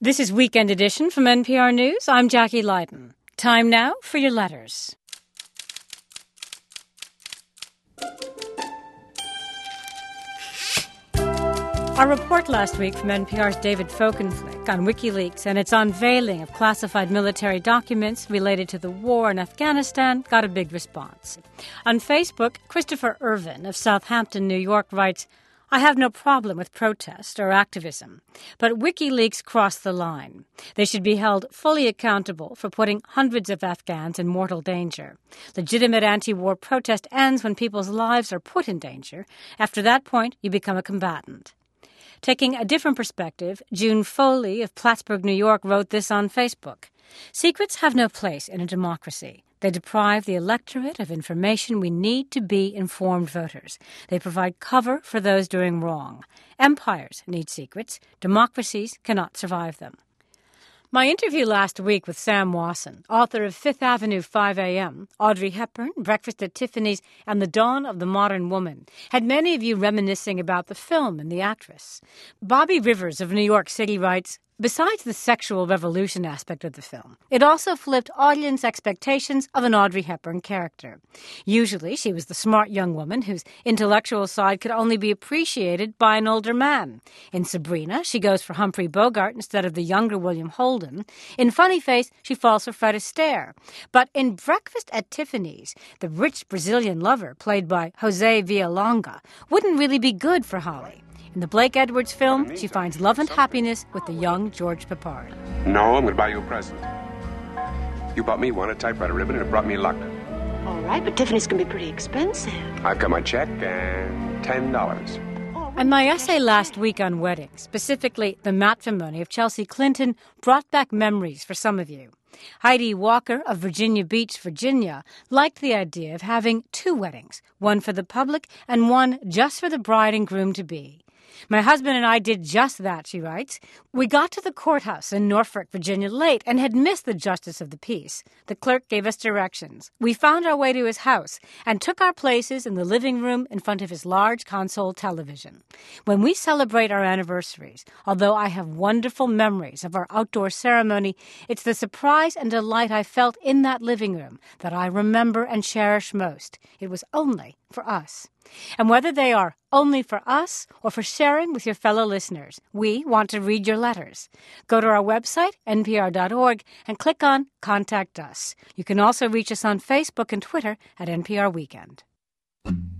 This is Weekend Edition from NPR News. I'm Jackie Leiden. Time now for your letters. Our report last week from NPR's David Folkenflik on WikiLeaks and its unveiling of classified military documents related to the war in Afghanistan got a big response. On Facebook, Christopher Irvin of Southampton, New York writes, I have no problem with protest or activism, but WikiLeaks crossed the line. They should be held fully accountable for putting hundreds of Afghans in mortal danger. Legitimate anti-war protest ends when people's lives are put in danger. After that point, you become a combatant. Taking a different perspective, June Foley of Plattsburgh, New York, wrote this on Facebook. Secrets have no place in a democracy. They deprive the electorate of information we need to be informed voters. They provide cover for those doing wrong. Empires need secrets. Democracies cannot survive them. My interview last week with Sam Wasson, author of Fifth Avenue 5 a.m., Audrey Hepburn, Breakfast at Tiffany's, and The Dawn of the Modern Woman, had many of you reminiscing about the film and the actress. Bobby Rivers of New York City writes, besides the sexual revolution aspect of the film, it also flipped audience expectations of an Audrey Hepburn character. Usually, she was the smart young woman whose intellectual side could only be appreciated by an older man. In Sabrina, she goes for Humphrey Bogart instead of the younger William Holden. In Funny Face, she falls for Fred Astaire. But in Breakfast at Tiffany's, the rich Brazilian lover, played by Jose Villalonga, wouldn't really be good for Holly. In the Blake Edwards film, she finds love and happiness with the young George Peppard. No, I'm going to buy you a present. You bought me one, a typewriter ribbon, and it brought me luck. All right, but Tiffany's can be pretty expensive. I've got my check and $10. And my essay last week on weddings, specifically the matrimony of Chelsea Clinton, brought back memories for some of you. Heidi Walker of Virginia Beach, Virginia, liked the idea of having two weddings, one for the public and one just for the bride and groom-to-be. My husband and I did just that, she writes. We got to the courthouse in Norfolk, Virginia late and had missed the justice of the peace. The clerk gave us directions. We found our way to his house and took our places in the living room in front of his large console television. When we celebrate our anniversaries, although I have wonderful memories of our outdoor ceremony, it's the surprise and delight I felt in that living room that I remember and cherish most. It was only for us. And whether they are only for us or for sharing with your fellow listeners, we want to read your letters. Go to our website, npr.org, and click on Contact Us. You can also reach us on Facebook and Twitter at NPR Weekend.